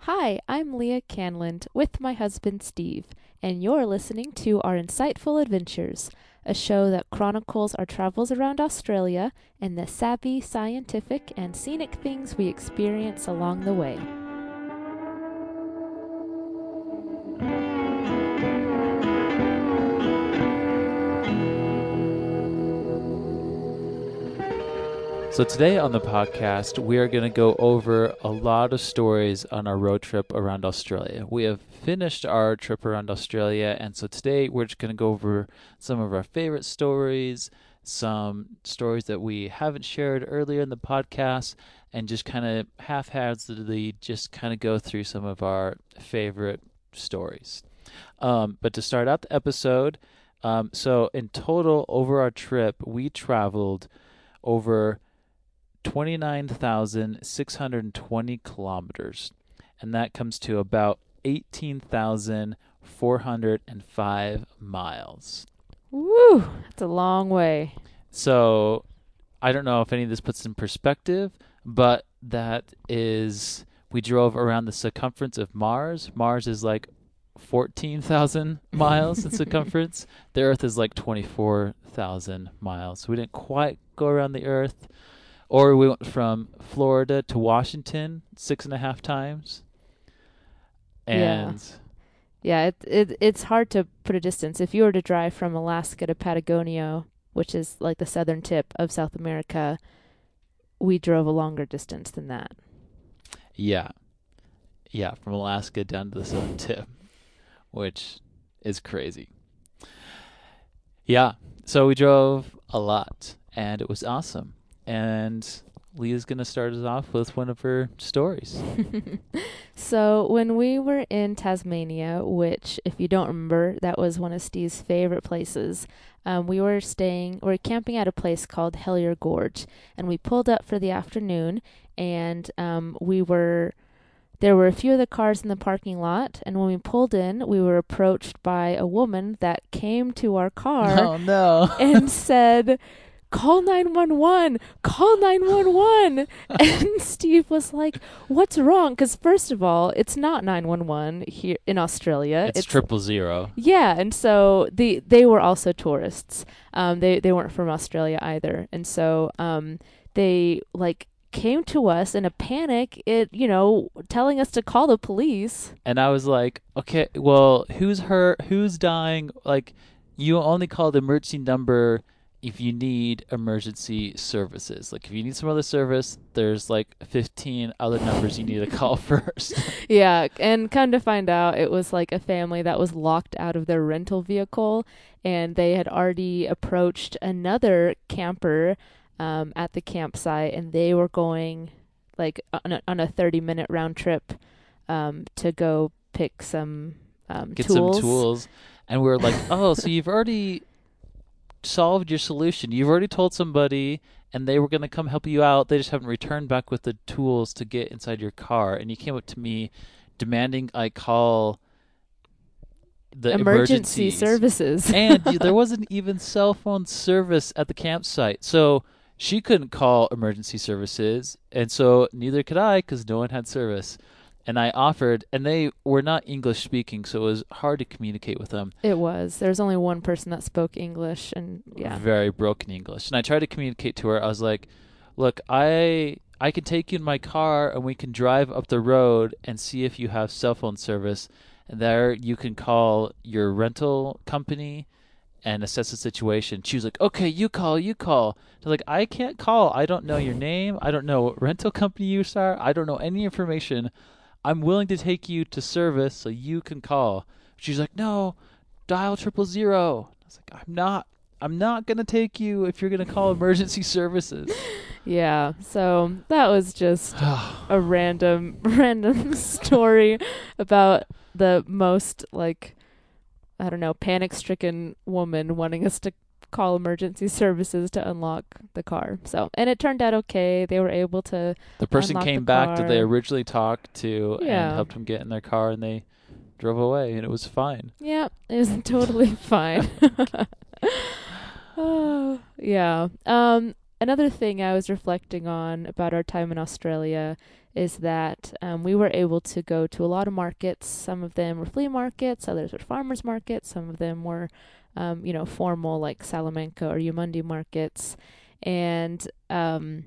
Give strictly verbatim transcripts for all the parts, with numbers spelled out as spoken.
Hi, I'm Leah Canland with my husband Steve, and you're listening to Our Insightful Adventures, a show that chronicles our travels around Australia and the savvy, scientific, and scenic things we experience along the way. So today on the podcast, we are going to go over a lot of stories on our road trip around Australia. We have finished our trip around Australia, and so today we're just going to go over some of our favorite stories, some stories that we haven't shared earlier in the podcast, and just kind of haphazardly just kind of go through some of our favorite stories. Um, but to start out the episode, um, so in total over our trip, we traveled over twenty-nine thousand six hundred twenty kilometers, and that comes to about eighteen thousand four hundred five miles. Woo! That's a long way. So I don't know if any of this puts in perspective, but that is, we drove around the circumference of Mars. Mars is like fourteen thousand miles in circumference. The Earth is like twenty-four thousand miles. So we didn't quite go around the Earth. Or we went from Florida to Washington six and a half times. And yeah, yeah it, it it's hard to put a distance. If you were to drive from Alaska to Patagonia, which is like the southern tip of South America, we drove a longer distance than that. Yeah. Yeah, from Alaska down to the southern tip, which is crazy. Yeah, so we drove a lot, and it was awesome. And Leah's going to start us off with one of her stories. So when we were in Tasmania, which, if you don't remember, that was one of Steve's favorite places, um, we were staying, we were camping at a place called Hellier Gorge, and we pulled up for the afternoon, and um, we were, there were a few of the cars in the parking lot, and when we pulled in, we were approached by a woman that came to our car Oh, no. and said, "Call nine one one, call nine one one. And Steve was like, "What's wrong?" Because first of all, it's not nine one one here in Australia. It's, it's triple zero. Yeah, and so the they were also tourists. Um, they they weren't from Australia either, and so um, they like came to us in a panic. It you know telling us to call the police. And I was like, okay, well, who's hurt? Who's dying? Like, you only call the emergency number if you need emergency services. Like, if you need some other service, there's like fifteen other numbers you need to call first. Yeah, and come to find out, it was like a family that was locked out of their rental vehicle, and they had already approached another camper um, at the campsite, and they were going like on a, on a thirty minute round trip um, to go pick some um, Get tools. some tools. And we were like, oh, so you've already solved your solution. You've already told somebody and they were going to come help you out. They just haven't returned back with the tools to get inside your car. And you came up to me demanding I call the emergency services. And there wasn't even cell phone service at the campsite. So she couldn't call emergency services. And so neither could I, because no one had service. And I offered, and they were not English speaking, so it was hard to communicate with them. It was. There was only one person that spoke English, and yeah. Very broken English. And I tried to communicate to her. I was like, look, I I can take you in my car, and we can drive up the road and see if you have cell phone service. And there you can call your rental company and assess the situation. She was like, okay, you call, you call. I was like, I can't call. I don't know your name. I don't know what rental company you are. I don't know any information. I'm willing to take you to service so you can call. She's like, no, dial triple zero. I was like, I'm not, I'm not going to take you if you're going to call emergency services. Yeah. So that was just a random, random story about the most like, I don't know, panic stricken woman wanting us to call emergency services to unlock the car. So, and it turned out okay. They were able to The person unlock came the back car. that they originally talked to Yeah. and helped them get in their car, and they drove away, and it was fine. Yeah, it was totally fine. Oh, yeah. Um, another thing I was reflecting on about our time in Australia is that um, we were able to go to a lot of markets. Some of them were flea markets, others were farmers markets, some of them were, um, you know, formal like Salamanca or Umundi markets. And um,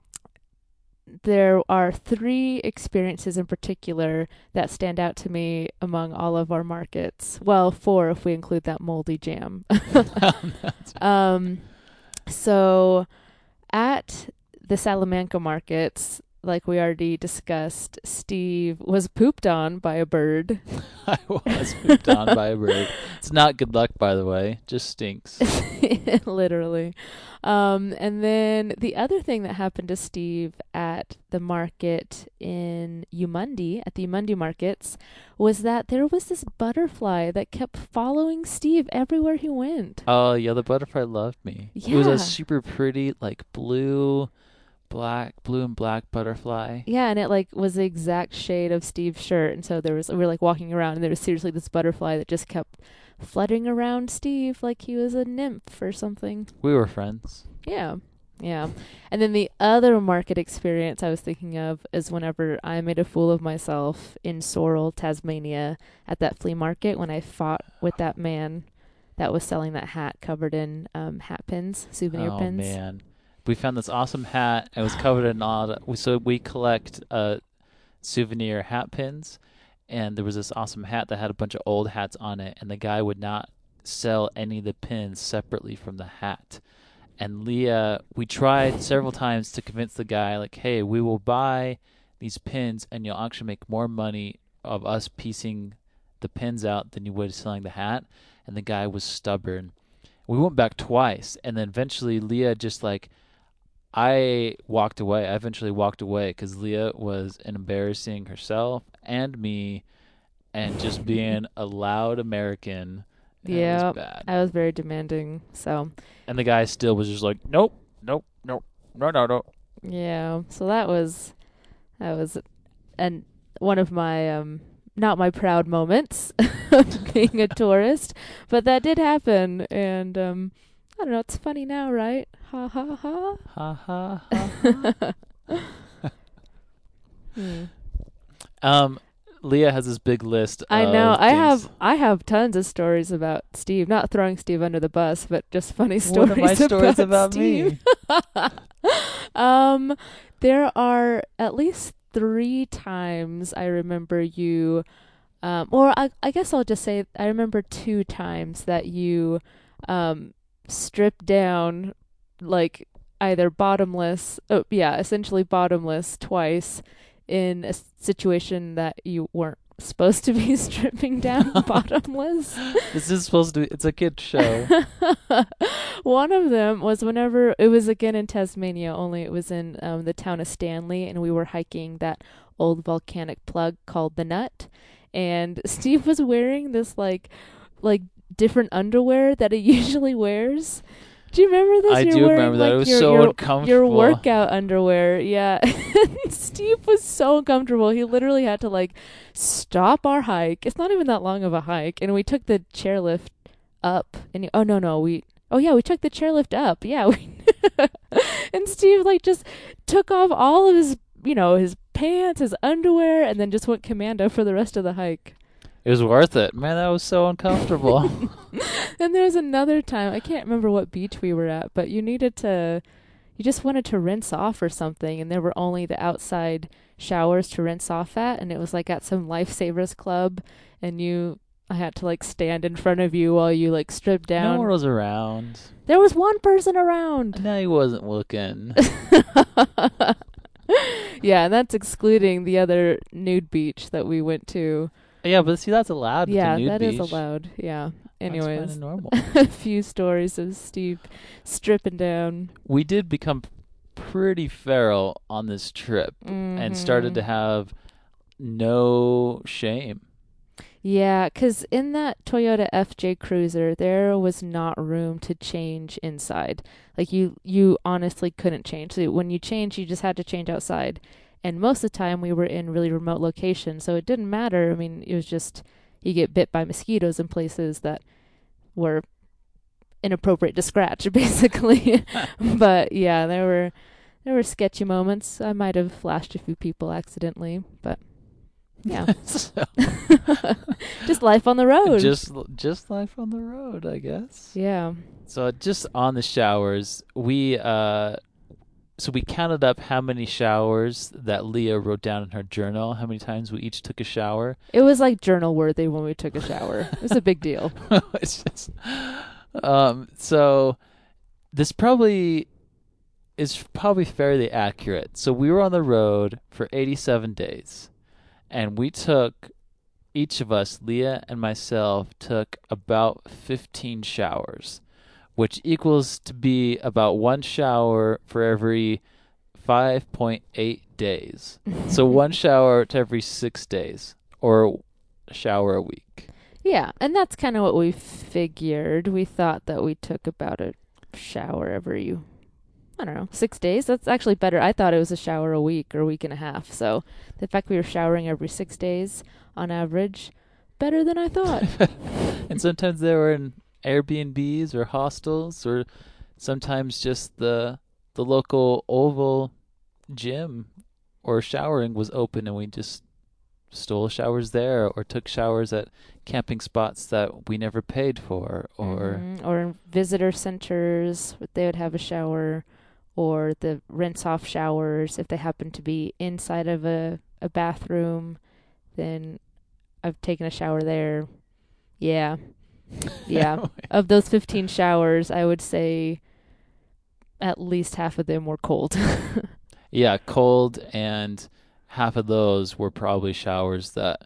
there are three experiences in particular that stand out to me among all of our markets. Well, four if we include that moldy jam. um, so at the Salamanca markets, like we already discussed, Steve was pooped on by a bird. I was pooped on by a bird. It's not good luck, by the way. Just stinks. Literally. Um, and then the other thing that happened to Steve at the market in Umundi, at the Umundi markets, was that there was this butterfly that kept following Steve everywhere he went. Oh, yeah, the butterfly loved me. Yeah. It was a super pretty, like, blue... black blue and black butterfly. Yeah, and it like was the exact shade of Steve's shirt, and so there was we were like walking around and there was seriously this butterfly that just kept fluttering around Steve like he was a nymph or something. We were friends. Yeah. Yeah. And then the other market experience I was thinking of is whenever I made a fool of myself in Sorel, Tasmania at that flea market when I fought with that man that was selling that hat covered in um, hat pins, souvenir oh, pins. Oh man. We found this awesome hat. It was covered in all the, so we collect uh, souvenir hat pins, and there was this awesome hat that had a bunch of old hats on it, and the guy would not sell any of the pins separately from the hat. And Leah, we tried several times to convince the guy, like, hey, we will buy these pins, and you'll actually make more money of us piecing the pins out than you would selling the hat. And the guy was stubborn. We went back twice, and then eventually Leah just like, I walked away. I eventually walked away because Leah was embarrassing herself and me and just being a loud American. Yeah, was bad. I was very demanding, so. And the guy still was just like, nope, nope, nope, no, no, no. Yeah, so that was, that was and one of my, um, not my proud moments of being a tourist, but that did happen, and, um, I don't know, it's funny now, right? Ha ha ha. Ha ha ha. hmm. Um, Leah has this big list. I of know. I things. have I have tons of stories about Steve. Not throwing Steve under the bus, but just funny stories. What are my stories about, about Steve. me? um, there are at least three times I remember you, um, or I I guess I'll just say I remember two times that you, um, stripped down, like either bottomless. Oh yeah, essentially bottomless twice. In a situation that you weren't supposed to be stripping down bottomless. This is supposed to be, it's a kid show. One of them was whenever, it was again in Tasmania, only it was in um, the town of Stanley, and we were hiking that old volcanic plug called the Nut, and Steve was wearing this like, like different underwear that he usually wears. Do you remember this? I You're do wearing, remember that. like, It was your, so your, uncomfortable. Your workout underwear, yeah. Steve was so uncomfortable. He literally had to like stop our hike. It's not even that long of a hike, and we took the chairlift up. And he, oh no no we oh yeah we took the chairlift up. Yeah, we and Steve like just took off all of his you know his pants, his underwear, and then just went commando for the rest of the hike. It was worth it. Man, that was so uncomfortable. And there was another time, I can't remember what beach we were at, but you needed to, you just wanted to rinse off or something, and there were only the outside showers to rinse off at, and it was like at some Lifesavers Club, and you, I had to like stand in front of you while you like stripped down. No one was around. There was one person around. No, he wasn't looking. Yeah, and that's excluding the other nude beach that we went to. Yeah, but see, that's allowed. Yeah, at the nude that beach. is allowed. Yeah. Anyways, that's kinda normal. A few stories of Steve stripping down. We did become pretty feral on this trip, Mm-hmm. and started to have no shame. Yeah, because in that Toyota F J Cruiser, there was not room to change inside. Like, you, you honestly couldn't change. So when you changed, you just had to change outside. And most of the time, we were in really remote locations, so it didn't matter. I mean, it was just, you get bit by mosquitoes in places that were inappropriate to scratch, basically. But yeah, there were there were sketchy moments. I might have flashed a few people accidentally, but yeah. So- Just life on the road. just just life on the road, I guess. yeah. So just on the showers, we uh so we counted up how many showers that Leah wrote down in her journal, how many times we each took a shower. It was like journal worthy when we took a shower. It was a big deal. It's just um so this probably is probably fairly accurate. So we were on the road for eighty-seven days, and we took each of us, Leah and myself, took about fifteen showers, which equals to be about one shower for every five point eight days. So one shower to every six days, or a shower a week. Yeah, and that's kind of what we figured. We thought that we took about a shower every, I don't know, six days. That's actually better. I thought it was a shower a week or a week and a half. So the fact we were showering every six days on average, better than I thought. And sometimes they were in Airbnbs or hostels, or sometimes just the the local oval gym or showering was open, and we just stole showers there, or took showers at camping spots that we never paid for, or Mhm. Or in visitor centers, they would have a shower, or the rinse-off showers. If they happen to be inside of a, a bathroom, then I've taken a shower there. Yeah. Yeah. Of those fifteen showers, I would say at least half of them were cold. yeah, cold, and half of those were probably showers that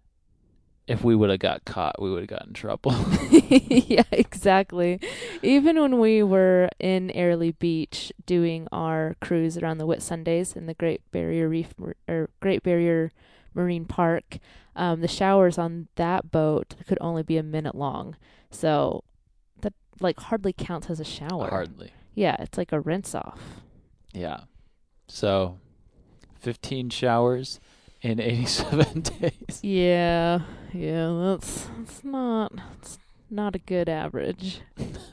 if we would have got caught, we would have got in trouble. Yeah, exactly. Even when we were in Airlie Beach doing our cruise around the Whitsundays in the Great Barrier Reef or Great Barrier Marine Park, um, the showers on that boat could only be a minute long. So that like hardly counts as a shower. Hardly. Yeah, it's like a rinse off. Yeah. So fifteen showers in eighty-seven days. Yeah, yeah, that's that's not that's not a good average.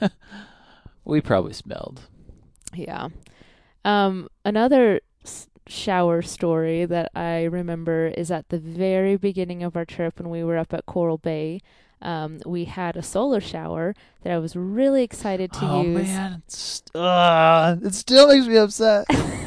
We probably smelled. Yeah. Um, another s- shower story that I remember is at the very beginning of our trip when we were up at Coral Bay. Um, we had a solar shower that I was really excited to oh, use. man. It's, uh, it still makes me upset.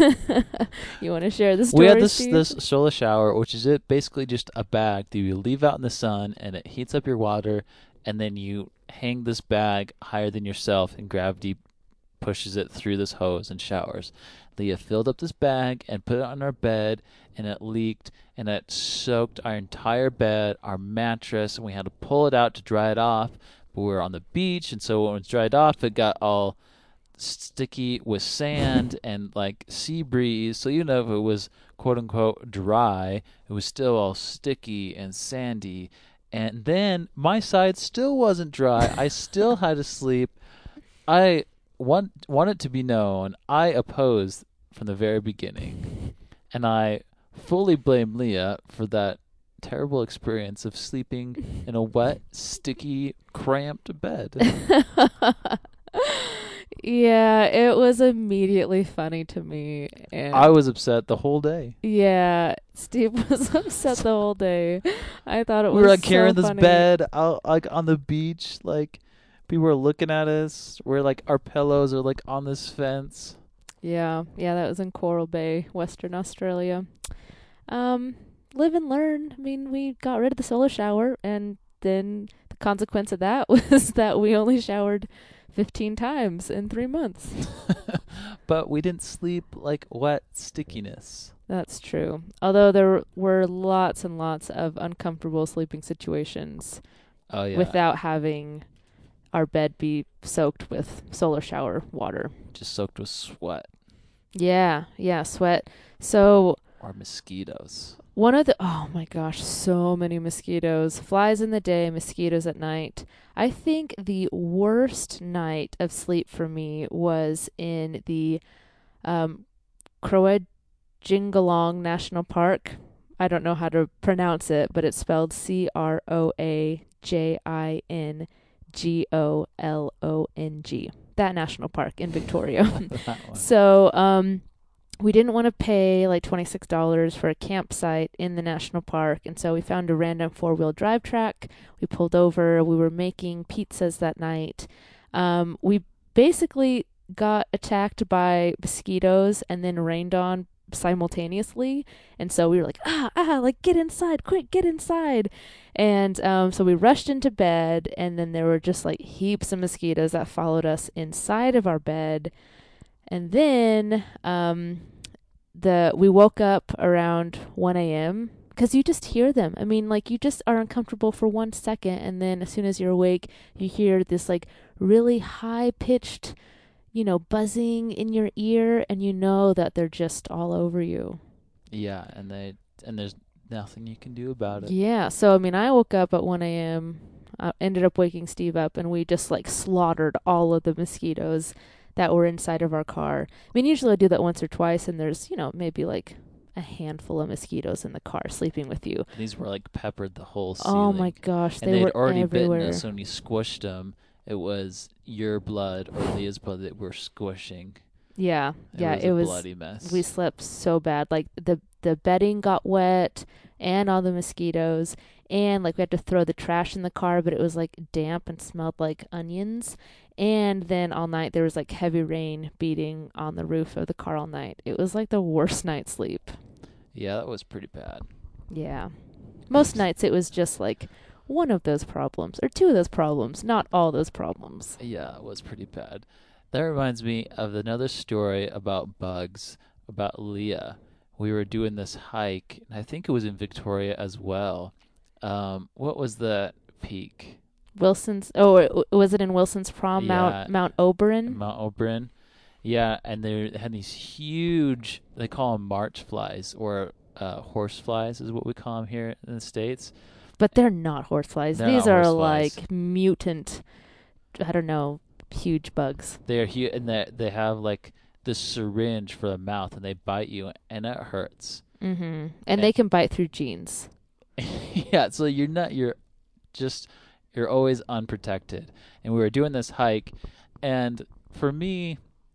You want to share the story? We had this Steve? this solar shower, which is it basically just a bag that you leave out in the sun, and it heats up your water, and then you hang this bag higher than yourself, and gravity pushes it through this hose and showers. Leah filled up this bag and put it on our bed, and it leaked, and it soaked our entire bed, our mattress, and we had to pull it out to dry it off. But we were on the beach, and so when it was dried off, it got all sticky with sand and like sea breeze. So even though if it was quote unquote dry, it was still all sticky and sandy. And then my side still wasn't dry. I still had to sleep. I want want it to be known, I opposed from the very beginning, and I fully blame Leah for that terrible experience of sleeping in a wet, sticky, cramped bed. Yeah, it was immediately funny to me. And I was upset the whole day. yeah, Steve was upset the whole day. I thought it We was were like so carrying this funny. bed out like on the beach, like people were looking at us. We're like our pillows are like on this fence. Yeah, yeah, that was in Coral Bay, Western Australia. Um, live and learn. I mean, we got rid of the solar shower, and then the consequence of that was that we only showered fifteen times in three months. But we didn't sleep like wet stickiness. That's true. Although there were lots and lots of uncomfortable sleeping situations Oh yeah. without having our bed be soaked with solar shower water. Just soaked with sweat Yeah, yeah, sweat. So or mosquitoes. one of the, oh my gosh, so many mosquitoes. Flies in the day, mosquitoes at night. I think the worst night of sleep for me was in the um, Croajingolong National Park. I don't know how to pronounce it, but it's spelled C R O A J I N G O L O N G. That national park in Victoria. That one. So, um, we didn't want to pay like twenty-six dollars for a campsite in the national park. And so we found a random four wheel drive track. We pulled over. We were making pizzas that night. Um, we basically got attacked by mosquitoes and then rained on simultaneously. And so we were like, ah, ah, like get inside, quick, get inside. And um, so we rushed into bed, and then there were just like heaps of mosquitoes that followed us inside of our bed. And then um, the we woke up around one a.m. because you just hear them. I mean, like, you just are uncomfortable for one second, and then as soon as you're awake, you hear this like really high pitched, you know, buzzing in your ear, and you know that they're just all over you. Yeah, and they and there's nothing you can do about it. Yeah. So I mean, I woke up at one a.m. I ended up waking Steve up, and we just like slaughtered all of the mosquitoes that were inside of our car. I mean, usually I do that once or twice, and there's, you know, maybe like a handful of mosquitoes in the car sleeping with you. These were like peppered the whole ceiling. Oh my gosh, and they they'd were already everywhere. bitten us. So when you squished them, it was your blood or Leah's blood that we're squishing. Yeah, It yeah, was it a was. bloody mess. We slept so bad. Like the the bedding got wet, and all the mosquitoes, and like we had to throw the trash in the car, but it was like damp and smelled like onions. And then all night there was like heavy rain beating on the roof of the car all night. It was like the worst night's sleep. Yeah, that was pretty bad. Yeah. Most nights it was just like one of those problems or two of those problems, not all those problems. Yeah, it was pretty bad. That reminds me of another story about bugs, about Leah. We were doing this hike, and I think it was in Victoria as well. Um, what was the peak? Wilson's, oh, w- was it in Wilson's Prom, Yeah. Mount Mount Oberon? Mount Oberon. Yeah, and they had these huge, they call them march flies, or uh, horse flies is what we call them here in the States. But they're not horseflies. They're These not are horseflies. like mutant, I don't know, huge bugs. They're huge, and they, they have like this syringe for the mouth, and they bite you, and it hurts. Mm-hmm. And, And- they can bite through jeans. Yeah, so you're not, you're just, you're always unprotected. And we were doing this hike, and for me,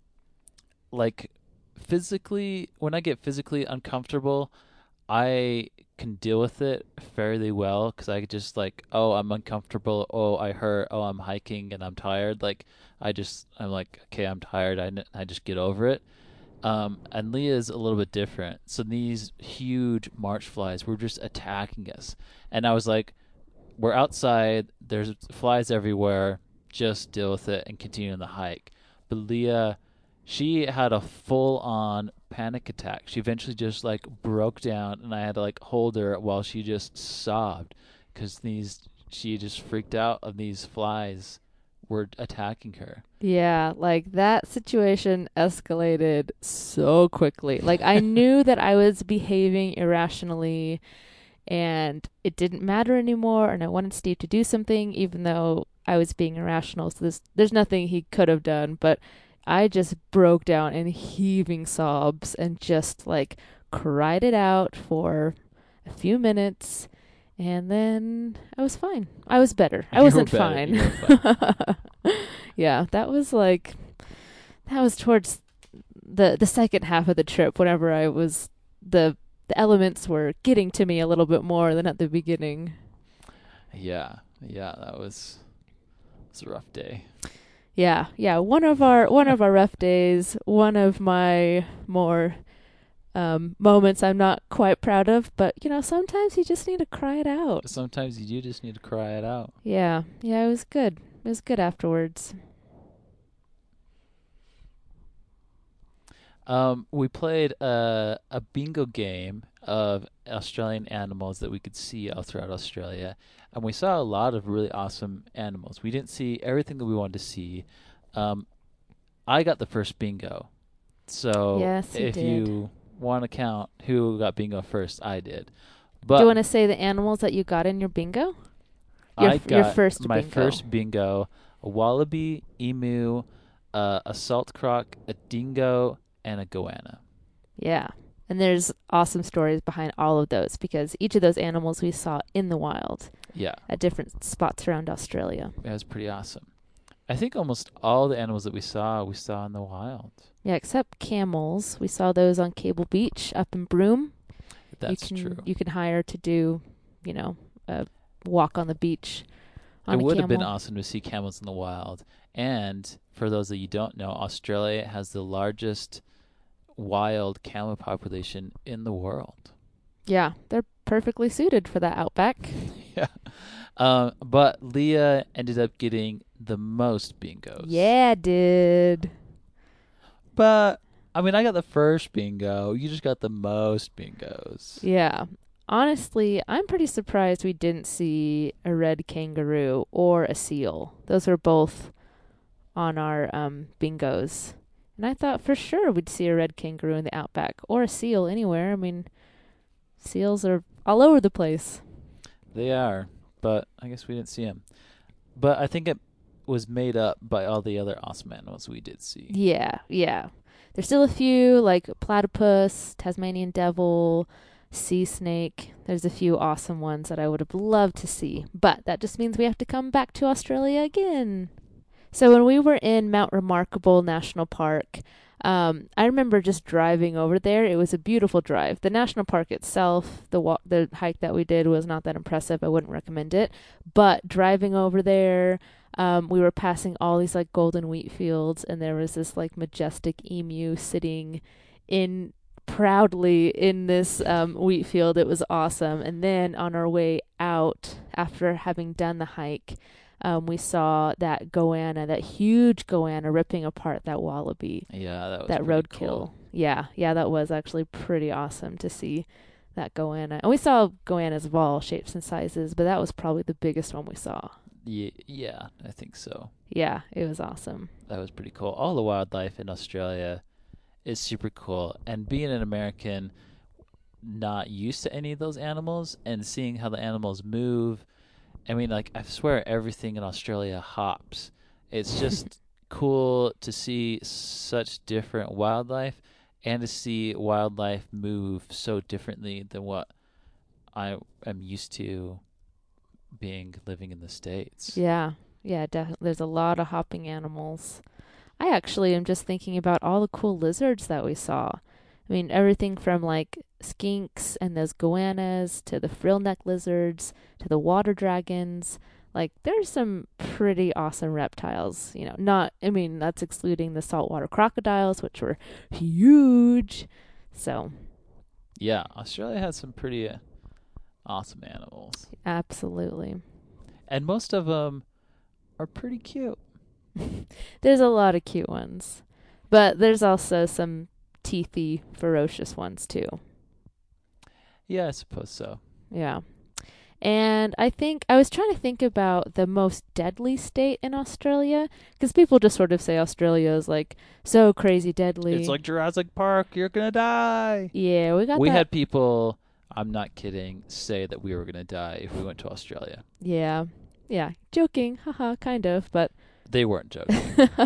like, physically, when I get physically uncomfortable, I can deal with it fairly well because I just like, oh, I'm uncomfortable. Oh, I hurt. Oh, I'm hiking and I'm tired. Like, I just, I'm like, okay, I'm tired. I, I just get over it. Um, and Leah's a little bit different. So these huge march flies were just attacking us. And I was like, we're outside. There's flies everywhere. Just deal with it and continue on the hike. But Leah, she had a full-on panic attack. She eventually just like broke down, and I had to like hold her while she just sobbed because these she just freaked out of these flies were attacking her. Yeah, like that situation escalated so quickly. Like I knew that I was behaving irrationally and it didn't matter anymore, and I wanted Steve to do something even though I was being irrational. So there's there's nothing he could have done, but I just broke down in heaving sobs and just like cried it out for a few minutes, and then I was fine. I was better. I You were wasn't better. fine. You were fine. Yeah, that was like that was towards the the second half of the trip whenever I was the the elements were getting to me a little bit more than at the beginning. Yeah, yeah, that was, it was a rough day. Yeah, yeah. One of our one of our rough days, one of my more um, moments I'm not quite proud of, but you know, sometimes you just need to cry it out. Sometimes you do just need to cry it out. Yeah, yeah, it was good. It was good afterwards. Um, we played a a bingo game of Australian animals that we could see all throughout Australia, and we saw a lot of really awesome animals. We didn't see everything that we wanted to see. Um, I got the first bingo, so Yes, you if did. you want to count who got bingo first, I did. But Do you want to say the animals that you got in your bingo? Your I f- your got first my bingo. first bingo: a wallaby, emu, uh, a salt croc, a dingo, and a goanna. Yeah. And there's awesome stories behind all of those because each of those animals we saw in the wild Yeah, at different spots around Australia. it was pretty awesome. I think almost all the animals that we saw, we saw in the wild. Yeah, except camels. We saw those on Cable Beach up in Broome. That's you can, true. You can hire to do, you know, a walk on the beach on It a would have been camel. awesome to see camels in the wild. And for those that you don't know, Australia has the largest wild camel population in the world. Yeah, they're perfectly suited for that outback. Yeah. Um, but Leah ended up getting the most bingos. Yeah, did. But, I mean, I got the first bingo. You just got the most bingos. Yeah. Honestly, I'm pretty surprised we didn't see a red kangaroo or a seal. Those were both on our um, bingos. And I thought for sure we'd see a red kangaroo in the outback or a seal anywhere. I mean, seals are all over the place. They are, but I guess we didn't see them. But I think it was made up by all the other awesome animals we did see. Yeah, yeah. There's still a few like platypus, Tasmanian devil, sea snake. There's a few awesome ones that I would have loved to see. But that just means we have to come back to Australia again. So when we were in Mount Remarkable National Park, um, I remember just driving over there. It was a beautiful drive. The national park itself, the wa- the hike that we did was not that impressive. I wouldn't recommend it. But driving over there, um, we were passing all these like golden wheat fields, and there was this like majestic emu sitting in proudly in this um, wheat field. It was awesome. And then on our way out, after having done the hike, Um, we saw that goanna, that huge goanna ripping apart that wallaby, Yeah, that was that pretty roadkill. cool. Yeah, yeah, that was actually pretty awesome to see that goanna. And we saw goannas of all shapes and sizes, but that was probably the biggest one we saw. Yeah, yeah, I think so. Yeah, it was awesome. That was pretty cool. All the wildlife in Australia is super cool. And being an American not used to any of those animals and seeing how the animals move, I mean, like, I swear everything in Australia hops. It's just cool to see such different wildlife and to see wildlife move so differently than what I am used to being living in the States. Yeah, yeah, definitely. There's a lot of hopping animals. I actually am just thinking about all the cool lizards that we saw. I mean, everything from like skinks and those goannas to the frill-neck lizards to the water dragons. Like, there's some pretty awesome reptiles. You know, not, I mean, that's excluding the saltwater crocodiles, which were huge. So, Yeah, Australia has some pretty uh, awesome animals. absolutely. And most of them are pretty cute. There's a lot of cute ones, but there's also some teethy, ferocious ones too. Yeah, I suppose so. Yeah. And I think I was trying to think about the most deadly state in Australia, because people just sort of say Australia is like so crazy deadly. It's like Jurassic Park, you're going to die. Yeah, we got We that. had people, I'm not kidding, say that we were going to die if we went to Australia. Yeah. Yeah. Joking. Haha, kind of, but They weren't joking.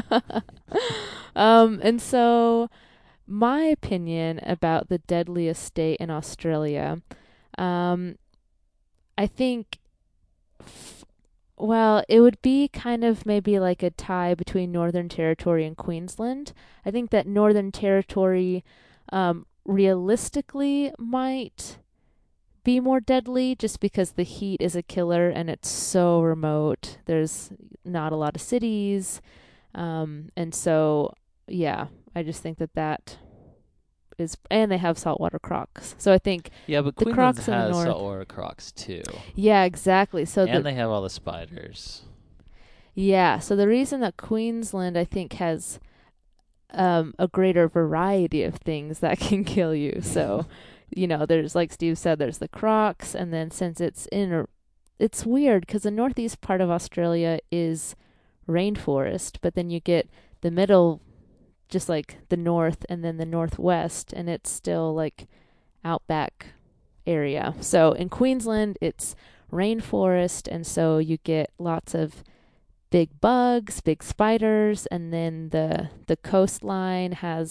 um and so my opinion about the deadliest state in Australia, um I think, f- well, it would be kind of maybe like a tie between Northern Territory and Queensland. I think that Northern Territory um, realistically might be more deadly just because the heat is a killer and it's so remote. There's not a lot of cities. Um, and so, yeah, I just think that that is, and they have saltwater crocs. So I think, Yeah, but The Queensland crocs in the has north. saltwater crocs too. yeah, exactly. So And the, they have all the spiders. yeah, so the reason that Queensland, I think, has um, a greater variety of things that can kill you. So, you know, there's, like Steve said, there's the crocs, and then since it's in a, it's weird because the northeast part of Australia is rainforest, but then you get the middle, just like the north, and then the northwest, and it's still like outback area. So in Queensland, it's rainforest, and so you get lots of big bugs, big spiders, and then the the coastline has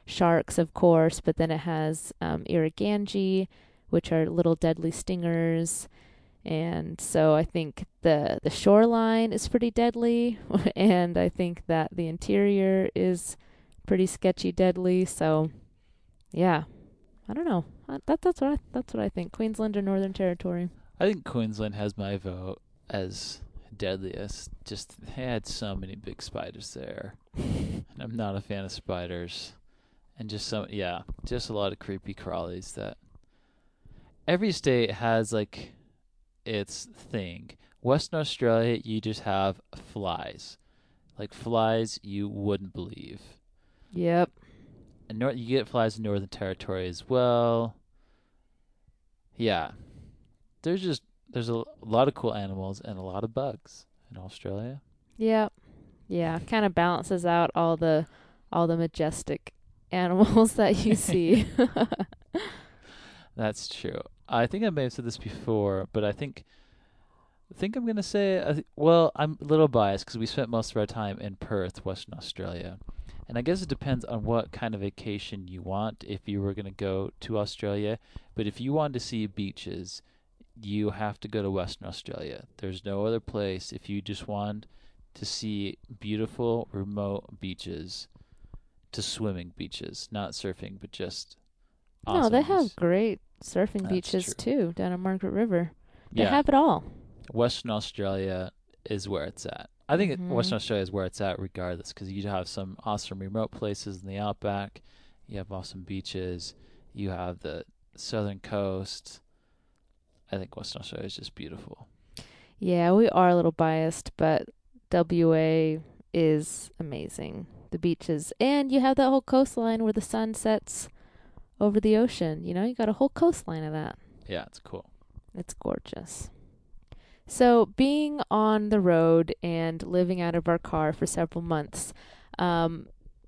sharks, of course, but then it has um, irriganji, which are little deadly stingers. And so I think the the shoreline is pretty deadly, and I think that the interior is pretty sketchy deadly. So yeah, I don't know. Uh, That that's what I, that's what I think. Queensland or Northern Territory. I think Queensland has my vote as deadliest. Just they had so many big spiders there. And I'm not a fan of spiders. And just some yeah, just a lot of creepy crawlies that every state has like its thing. Western Australia you just have flies. Like flies you wouldn't believe. Yep. And nor- you get flies in Northern Territory as well. Yeah. There's just there's a, a lot of cool animals and a lot of bugs in Australia. Yep. Yeah. Kind of balances out all the all the majestic animals that you see. That's true. I think I may have said this before, but I think I think I'm gonna say I th- well, I'm a little biased because we spent most of our time in Perth, Western Australia, and I guess it depends on what kind of vacation you want. If you were gonna go to Australia, but if you wanted to see beaches, you have to go to Western Australia. There's no other place if you just want to see beautiful remote beaches, to swimming beaches, not surfing, but just awesome. No, they have beaches. great surfing That's beaches true. too down at Margaret River. They Yeah, have it all. Western Australia is where it's at. I think it, Mhm. Western Australia is where it's at regardless because you have some awesome remote places in the outback. You have awesome beaches. You have the southern coast. I think Western Australia is just beautiful. Yeah, we are a little biased, but W A is amazing. The beaches. And you have that whole coastline where the sun sets over the ocean. You know, you got a whole coastline of that. Yeah, it's cool. It's gorgeous. So, being on the road and living out of our car for several months, um,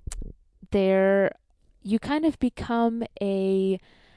there you kind of become a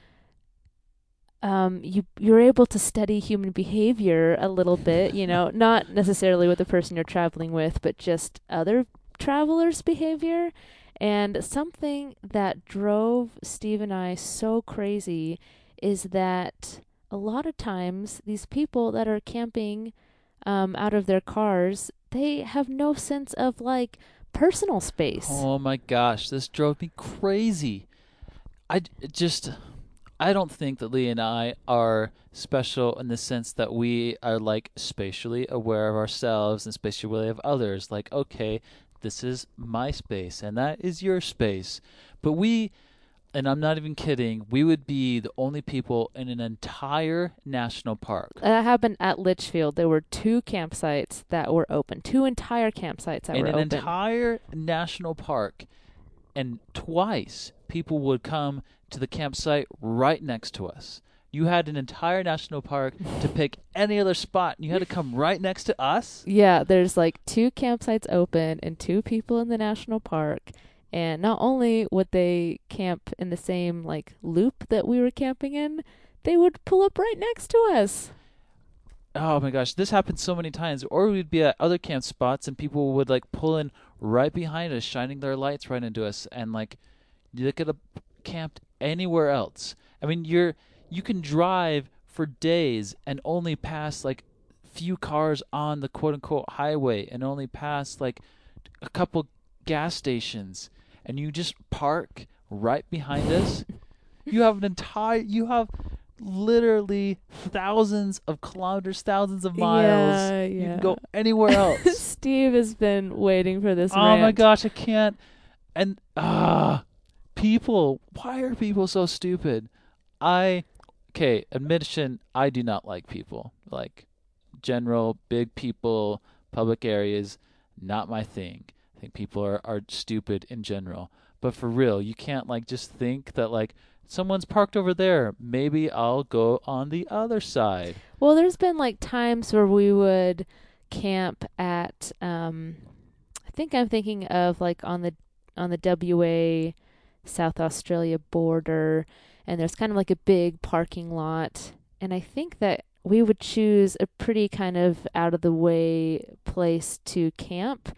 um, you you're able to study human behavior a little bit, you know, not necessarily with the person you're traveling with, but just other travelers' behavior. And something that drove Steve and I so crazy is that a lot of times these people that are camping um, out of their cars, they have no sense of like personal space. Oh my gosh, this drove me crazy. I d- just I don't think that Lee and I are special in the sense that we are like spatially aware of ourselves and spatially aware of others. Like, okay, this is my space and that is your space. But we, and I'm not even kidding, we would be the only people in an entire national park. That happened at Litchfield. There were two campsites that were open, two entire campsites that in were an open. entire national park, and twice people would come to the campsite right next to us. You had an entire national park to pick any other spot, and you had to come right next to us? Yeah, there's like two campsites open and two people in the national park. And not only would they camp in the same like loop that we were camping in, they would pull up right next to us. Oh my gosh, this happened so many times. Or we'd be at other camp spots, and people would like pull in right behind us, shining their lights right into us, and like you could have camped anywhere else. I mean, you're you can drive for days and only pass like few cars on the quote unquote highway, and only pass like a couple gas stations, and you just park right behind us. You have an entire you have literally thousands of kilometers, thousands of miles. Yeah, You yeah. can go anywhere else. Steve has been waiting for this Oh my rant. gosh, I can't. And ah, people, why are people so stupid? I okay, admission, I do not like people. Like general big people, public areas, not my thing. I think people are are stupid in general. But for real, you can't like just think that like someone's parked over there. Maybe I'll go on the other side. Well, there's been like times where we would camp at um I think I'm thinking of like on the on the W A South Australia border, and there's kind of like a big parking lot, and I think that we would choose a pretty kind of out of the way place to camp.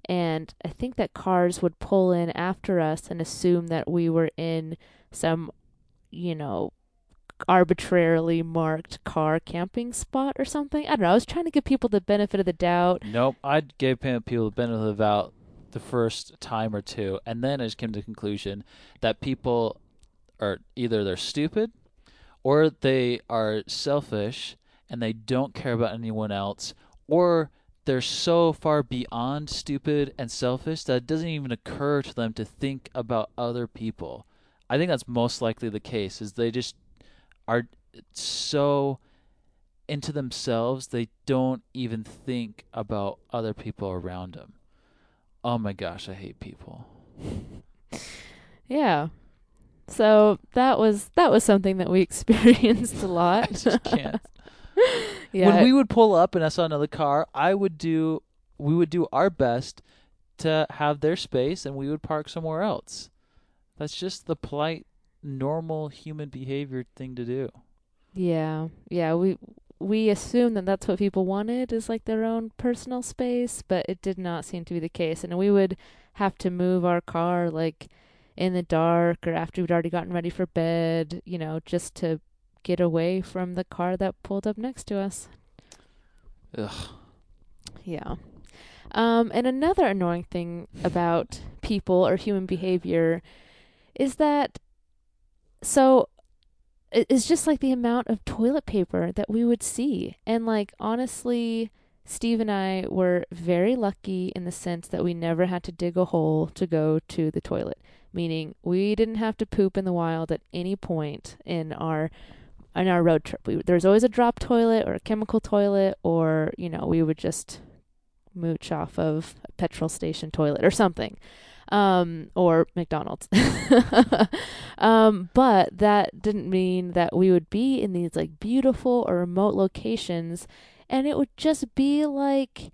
And I think that cars would pull in after us and assume that we were in some, you know, arbitrarily marked car camping spot or something. I don't know. I was trying to give people the benefit of the doubt. Nope. I gave people the benefit of the doubt the first time or two, and then I just came to the conclusion that people are either they're stupid or they are selfish and they don't care about anyone else, or they're so far beyond stupid and selfish that it doesn't even occur to them to think about other people. I think that's most likely the case, is they just are so into themselves they don't even think about other people around them. Oh my gosh, I hate people. Yeah. So that was that was something that we experienced a lot. I just can't. Yeah. When we would pull up and I saw another car, I would do we would do our best to have their space and we would park somewhere else. That's just the polite, normal human behavior thing to do. Yeah. Yeah, we we assumed that that's what people wanted, is like their own personal space, but it did not seem to be the case. And we would have to move our car like in the dark or after we'd already gotten ready for bed, you know, just to get away from the car that pulled up next to us. Ugh. Yeah. Um, and another annoying thing about people or human behavior is that, so it's just like the amount of toilet paper that we would see. And like, honestly, Steve and I were very lucky in the sense that we never had to dig a hole to go to the toilet, meaning we didn't have to poop in the wild at any point in our in our road trip. We, there's always a drop toilet or a chemical toilet, or, you know, we would just mooch off of a petrol station toilet or something. Um, or McDonald's. um, but that didn't mean that we would be in these like beautiful or remote locations and it would just be like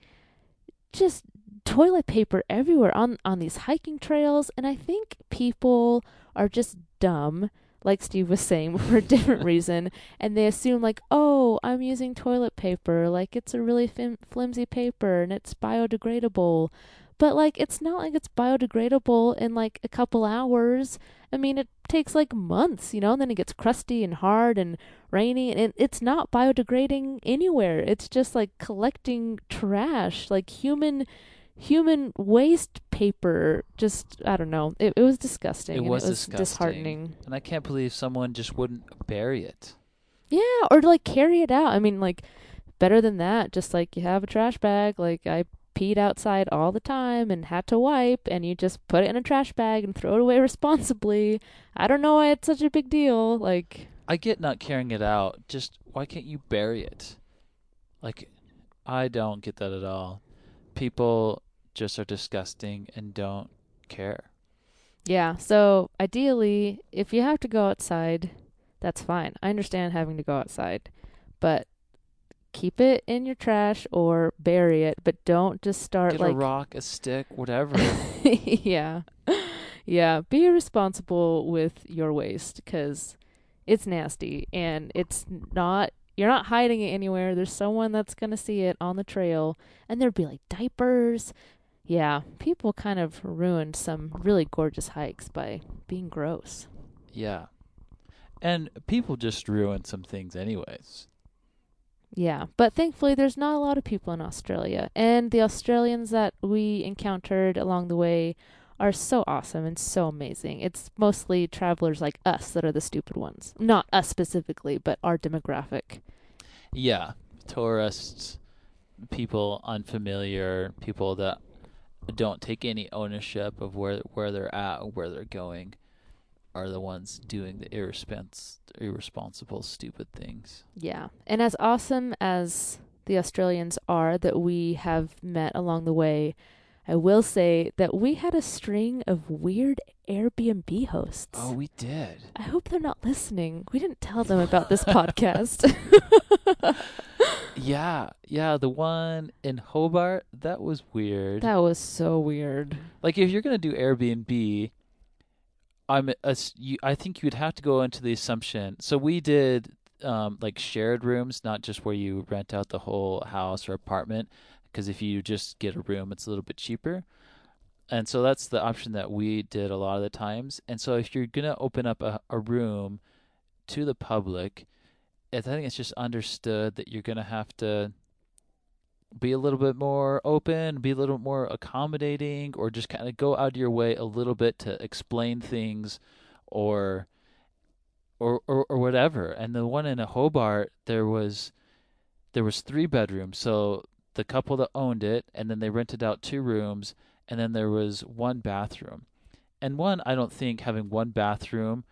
just toilet paper everywhere on, on these hiking trails. And I think people are just dumb, like Steve was saying, for a different reason. And they assume like, oh, I'm using toilet paper, like it's a really fim- flimsy paper and it's biodegradable. But, like, it's not like it's biodegradable in, like, a couple hours. I mean, it takes, like, months, you know, and then it gets crusty and hard and rainy. And it, it's not biodegrading anywhere. It's just, like, collecting trash, like human human waste paper. Just, I don't know. It, it was disgusting. It and was it was disgusting. disheartening. And I can't believe someone just wouldn't bury it. Yeah, or, like, carry it out. I mean, like, better than that. Just, like, you have a trash bag. Like, I peed outside all the time and had to wipe, and you just put it in a trash bag and throw it away responsibly. I don't know why it's such a big deal. Like, I get not carrying it out. Just why can't you bury it? Like, I don't get that at all. People just are disgusting and don't care. Yeah, so ideally, if you have to go outside, that's fine. I understand having to go outside, but keep it in your trash or bury it, but don't just start Get like a rock, a stick, whatever. yeah. Yeah, be responsible with your waste, because it's nasty and it's not, you're not hiding it anywhere. There's someone that's going to see it on the trail, and there'd be like diapers. Yeah, people kind of ruined some really gorgeous hikes by being gross. Yeah. And people just ruin some things anyways. Yeah, but thankfully there's not a lot of people in Australia, and the Australians that we encountered along the way are so awesome and so amazing. It's mostly travelers like us that are the stupid ones. Not us specifically, but our demographic. Yeah, tourists, people unfamiliar, people that don't take any ownership of where where they're at or where they're going are the ones doing the irrespons- irresponsible, stupid things. Yeah. And as awesome as the Australians are that we have met along the way, I will say that we had a string of weird Airbnb hosts. Oh, we did. I hope they're not listening. We didn't tell them about this podcast. Yeah, yeah, the one in Hobart, that was weird. That was so weird. Like, if you're going to do Airbnb, I'm a, you, I think you'd have to go into the assumption. So we did um, like shared rooms, not just where you rent out the whole house or apartment, because if you just get a room, it's a little bit cheaper. And so that's the option that we did a lot of the times. And so if you're going to open up a, a room to the public, I think it's just understood that you're going to have to be a little bit more open, be a little more accommodating, or just kind of go out of your way a little bit to explain things or or or, or whatever. And the one in Hobart, there was there was three bedrooms. So the couple that owned it, and then they rented out two rooms, and then there was one bathroom. And one, I don't think having one bathroom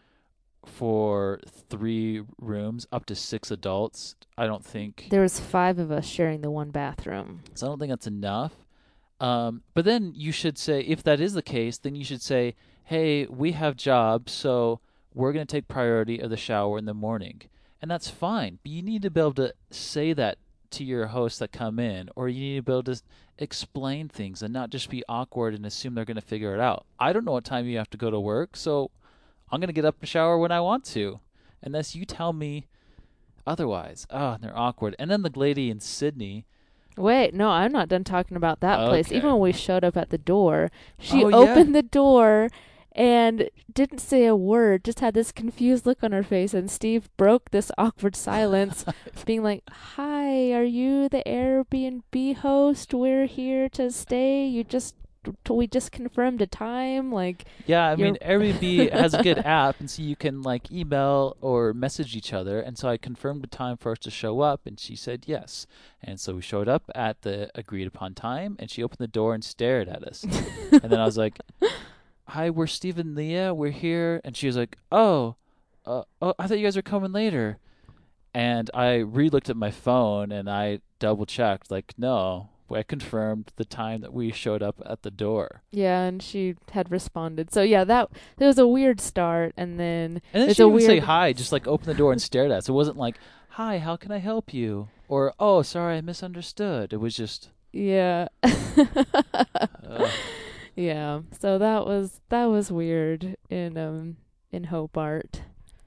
for three rooms up to six adults, I don't think. There was five of us sharing the one bathroom. So I don't think that's enough. Um, but then you should say, if that is the case, then you should say, hey, we have jobs, so we're going to take priority of the shower in the morning. And that's fine. But you need to be able to say that to your hosts that come in, or you need to be able to explain things and not just be awkward and assume they're going to figure it out. I don't know what time you have to go to work, so I'm going to get up and shower when I want to, unless you tell me otherwise. Oh, they're awkward. And then the lady in Sydney. Wait, no, I'm not done talking about that Okay. place. Even when we showed up at the door, she Oh, opened yeah. the door and didn't say a word, just had this confused look on her face, and Steve broke this awkward silence, being like, hi, are you the Airbnb host? We're here to stay. You just, we just confirmed a time. Like, Yeah, I You're- mean, Airbnb has a good app, and so you can like email or message each other. And so I confirmed the time for us to show up, and she said yes. And so we showed up at the agreed upon time, and she opened the door and stared at us. And then I was like, hi, we're Steve and Leah. We're here. And she was like, oh, uh, oh, I thought you guys were coming later. And I re-looked at my phone, and I double-checked, like, no. I confirmed the time that we showed up at the door. yeah, and she had responded. So yeah, that there was a weird start, and then And then it's she a didn't say weird- hi, just like opened the door and stared at us. It wasn't like, hi, how can I help you? Or, oh, sorry, I misunderstood. It was just, yeah. uh, Yeah. So that was that was weird in um in Hobart.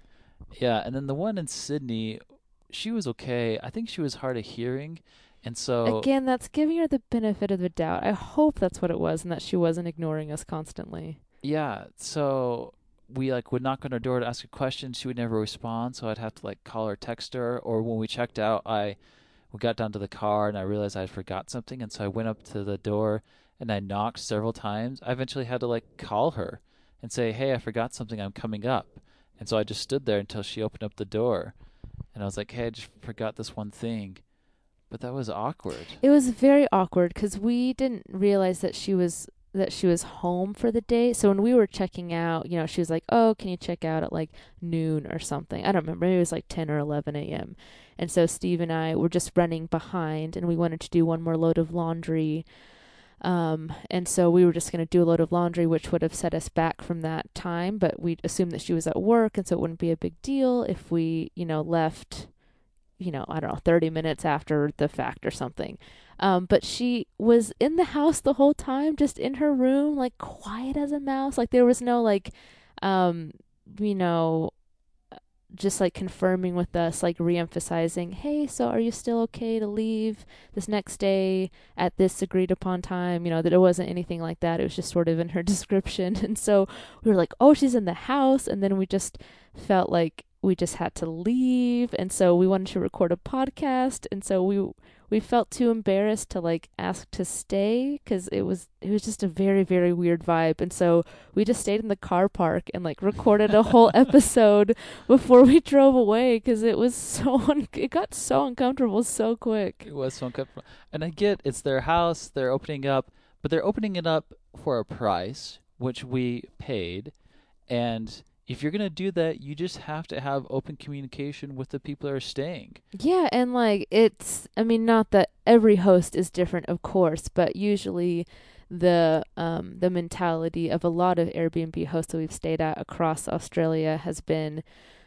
yeah. And then the one in Sydney, she was okay. I think she was hard of hearing. And so, Again, that's giving her the benefit of the doubt. I hope that's what it was and that she wasn't ignoring us constantly. yeah. So we like would knock on her door to ask a question. She would never respond. So I'd have to like call her, text her. Or when we checked out, I we got down to the car and I realized I forgot something. And so I went up to the door and I knocked several times. I eventually had to like call her and say, hey, I forgot something. I'm coming up. And so I just stood there until she opened up the door. And I was like, hey, I just forgot this one thing. But that was awkward. It was very awkward because we didn't realize that she was that she was home for the day. So when we were checking out, you know, she was like, "Oh, can you check out at like noon or something?" I don't remember. Maybe it was like ten or eleven a.m. And so Steve and I were just running behind, and we wanted to do one more load of laundry. Um, and so we were just going to do a load of laundry, which would have set us back from that time. But we assumed that she was at work, and so it wouldn't be a big deal if we, you know, left, you know, I don't know, thirty minutes after the fact or something. Um, but she was in the house the whole time, just in her room, like quiet as a mouse. Like there was no like, um, you know, just like confirming with us, like re-emphasizing, hey, so are you still okay to leave this next day at this agreed upon time? You know, that it wasn't anything like that. It was just sort of in her description. And so we were like, oh, she's in the house. And then we just felt like we just had to leave. And so we wanted to record a podcast. And so we we felt too embarrassed to like ask to stay because it was it was just a very, very weird vibe. And so we just stayed in the car park and like recorded a whole episode before we drove away because it was so un- it got so uncomfortable so quick. It was so uncomfortable. And I get it's their house, they're opening up, but they're opening it up for a price, which we paid. And if you're going to do that, you just have to have open communication with the people that are staying. Yeah, and like it's I mean not that every host is different, of course, but usually the um the mentality of a lot of Airbnb hosts that we've stayed at across Australia has been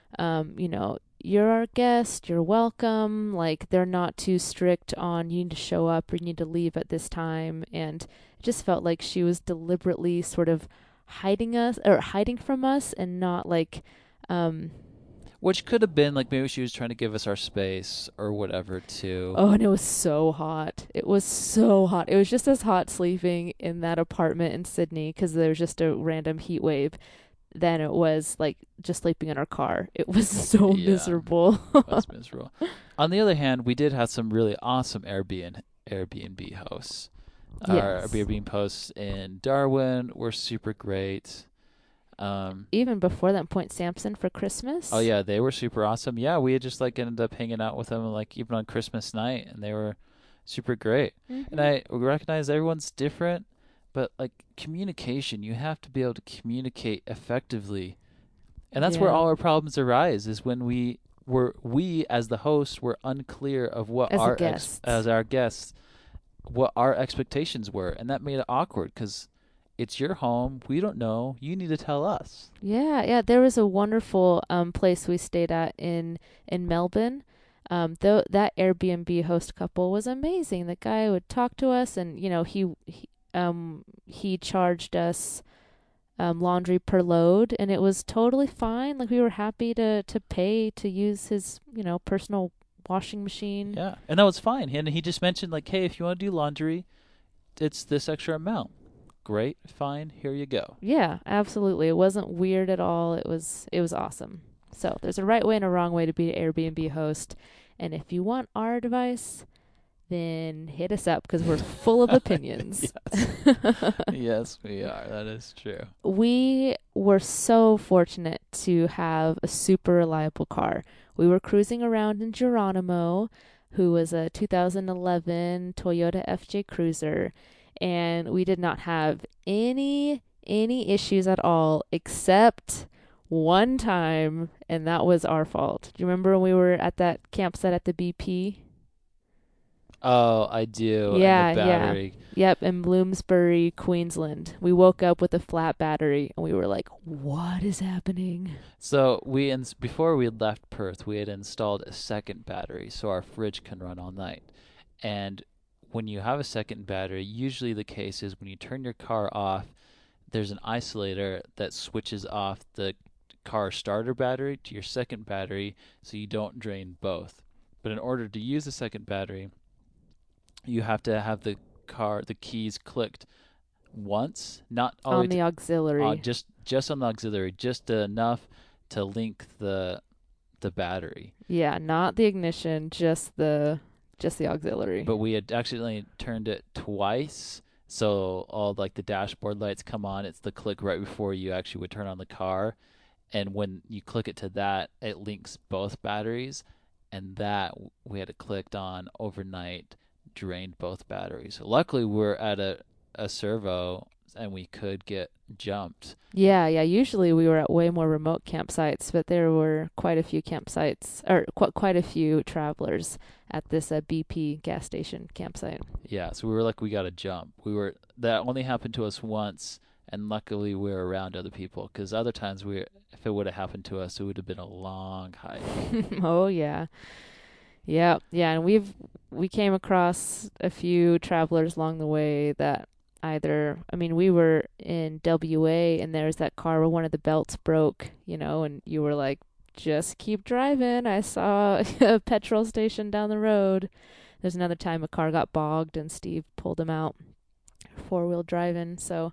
um you know, you're our guest, you're welcome, like they're not too strict on you need to show up or you need to leave at this time. And it just felt like she was deliberately sort of hiding us or hiding from us and not like um Which could have been like maybe she was trying to give us our space or whatever too. Oh, and it was so hot. It was so hot. It was just as hot sleeping in that apartment in Sydney because there was just a random heat wave than it was like just sleeping in our car. It was so Yeah. miserable. That's miserable. On the other hand, we did have some really awesome Airbnb Airbnb hosts. Our Yes. Airbnb hosts in Darwin were super great. Um, Even before that, Point Sampson for Christmas. oh yeah, they were super awesome. Yeah, we had just like ended up hanging out with them like even on Christmas night, and they were super great. Mhm. And I recognize everyone's different, but like communication, you have to be able to communicate effectively, and that's where Yeah. all our problems arise. Is when we were we as the host were unclear of what As the our ex- guests. as our guests what our expectations were, and that made it awkward because it's your home. We don't know. You need to tell us. Yeah, yeah. There was a wonderful um place we stayed at in in Melbourne. Um, though that Airbnb host couple was amazing. The guy would talk to us, and you know he, he um he charged us um laundry per load, and it was totally fine. Like we were happy to to pay to use his you know personal washing machine. Yeah, and that was fine. And he just mentioned like, hey, if you want to do laundry, it's this extra amount. Great, fine. Here you go. Yeah, absolutely. It wasn't weird at all. It was it was awesome. So there's a right way and a wrong way to be an Airbnb host. And if you want our advice, then hit us up because we're full of opinions. Yes. Yes, we are. That is true. We were so fortunate to have a super reliable car. We were cruising around in Geronimo, who was a two thousand eleven Toyota F J Cruiser, and we did not have any any issues at all except one time, and that was our fault. Do you remember when we were at that campsite at the B P? Oh, I do. Yeah, and the yeah. battery. Yep, in Bloomsbury, Queensland. We woke up with a flat battery, and we were like, what is happening? So we ins- before we had left Perth, we had installed a second battery so our fridge can run all night. And when you have a second battery, usually the case is when you turn your car off, there's an isolator that switches off the car starter battery to your second battery so you don't drain both. But in order to use the second battery, you have to have the car the keys clicked once, not all the way On the auxiliary. Uh, just just on the auxiliary, just enough to link the the battery. Yeah, not the ignition, just the just the auxiliary. But we had accidentally turned it twice, so all like the dashboard lights come on. It's the click right before you actually would turn on the car, and when you click it to that, it links both batteries, and that we had it clicked on overnight, drained both batteries. So luckily, we're at a a servo and we could get jumped. Yeah, yeah. Usually we were at way more remote campsites, but there were quite a few campsites, or qu- quite a few travelers at this uh, B P gas station campsite. Yeah, so we were like, we got to jump. We were that only happened to us once, and luckily we were around other people. Because other times, we if it would have happened to us, it would have been a long hike. Oh yeah, yeah, yeah. And we've we came across a few travelers along the way that either, I mean, we were in W A and there's that car where one of the belts broke, you know, and you were like, just keep driving. I saw a petrol station down the road. There's another time a car got bogged and Steve pulled him out, four wheel driving. So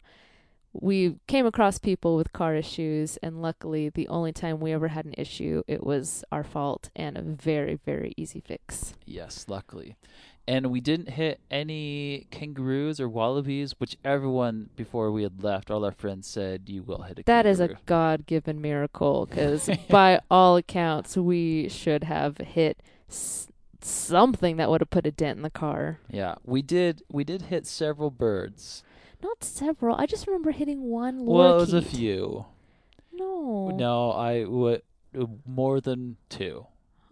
we came across people with car issues, and luckily the only time we ever had an issue, it was our fault and a very, very easy fix. Yes, luckily. And we didn't hit any kangaroos or wallabies, which everyone before we had left, all our friends said, you will hit a That kangaroo. is a God-given miracle, because by all accounts, we should have hit s- something that would have put a dent in the car. Yeah, we did. We did hit several birds. Not several. I just remember hitting one lorikeet. Well, it was a few. No. No, I would more than two.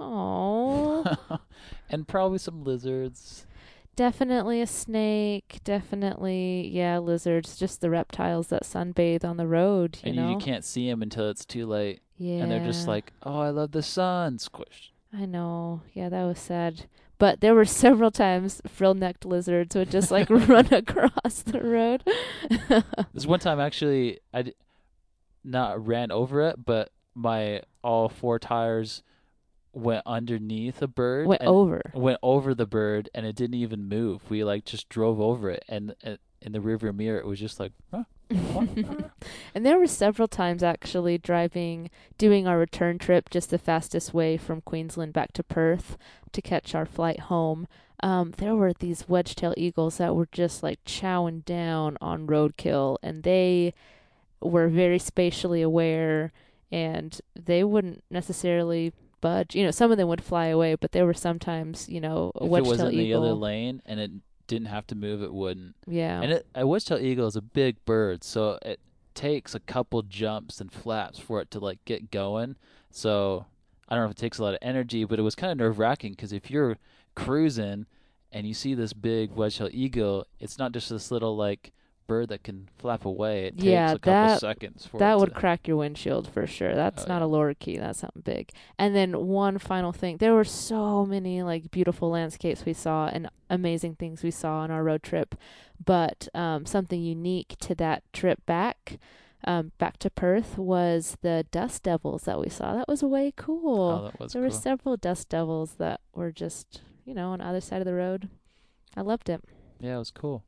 Oh. And probably some lizards. Definitely a snake. Definitely, yeah, lizards. Just the reptiles that sunbathe on the road, you and know? you can't see them until it's too late. Yeah. And they're just like, oh, I love the sun. Squish. I know. Yeah, that was sad. But there were several times frill-necked lizards would just like run across the road. This one time, actually, I d- not ran over it, but my all four tires went underneath a bird Went and over. went over the bird, and it didn't even move. We like just drove over it, and, and in the rearview mirror, it was just like, huh, what? And there were several times actually driving, doing our return trip, just the fastest way from Queensland back to Perth to catch our flight home. Um, there were these wedge-tailed eagles that were just like chowing down on roadkill, and they were very spatially aware, and they wouldn't necessarily budge. You know, some of them would fly away, but there were sometimes, you know, a If it was wedge-tailed in the other eagle. lane and it didn't have to move, it wouldn't. Yeah. And it, a wedge-tailed eagle is a big bird, so it takes a couple jumps and flaps for it to like get going. So I don't know if it takes a lot of energy, but it was kind of nerve-wracking because if you're cruising and you see this big wedge-tailed eagle, it's not just this little like bird that can flap away. It takes Yeah, a couple that seconds for that it would to. crack your windshield for sure. That's Oh, not yeah. a lorikeet. That's something big. And then one final thing. There were so many like beautiful landscapes we saw and amazing things we saw on our road trip. But um, something unique to that trip back, um, back to Perth was the dust devils that we saw. That was way cool. Oh, that was there cool. were several dust devils that were just, you know, on the other side of the road. I loved it. Yeah, it was cool.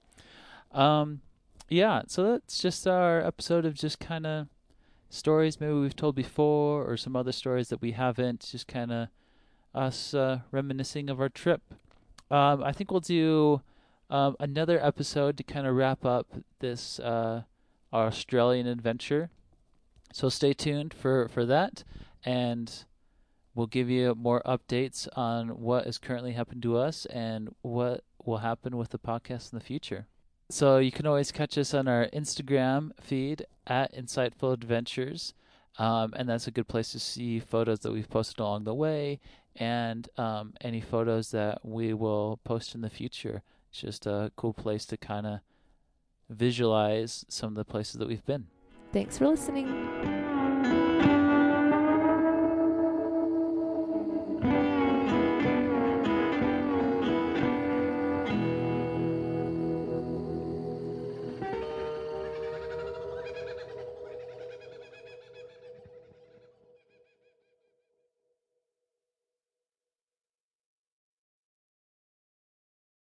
Um, yeah, so that's just our episode of just kind of stories maybe we've told before or some other stories that we haven't, just kind of us uh, reminiscing of our trip. Um, I think we'll do um, another episode to kind of wrap up this uh, our Australian adventure. So stay tuned for, for that, and we'll give you more updates on what is currently happening to us and what will happen with the podcast in the future. So you can always catch us on our Instagram feed at Insightful Adventures, um, and that's a good place to see photos that we've posted along the way and um, any photos that we will post in the future. It's just a cool place to kind of visualize some of the places that we've been. Thanks for listening.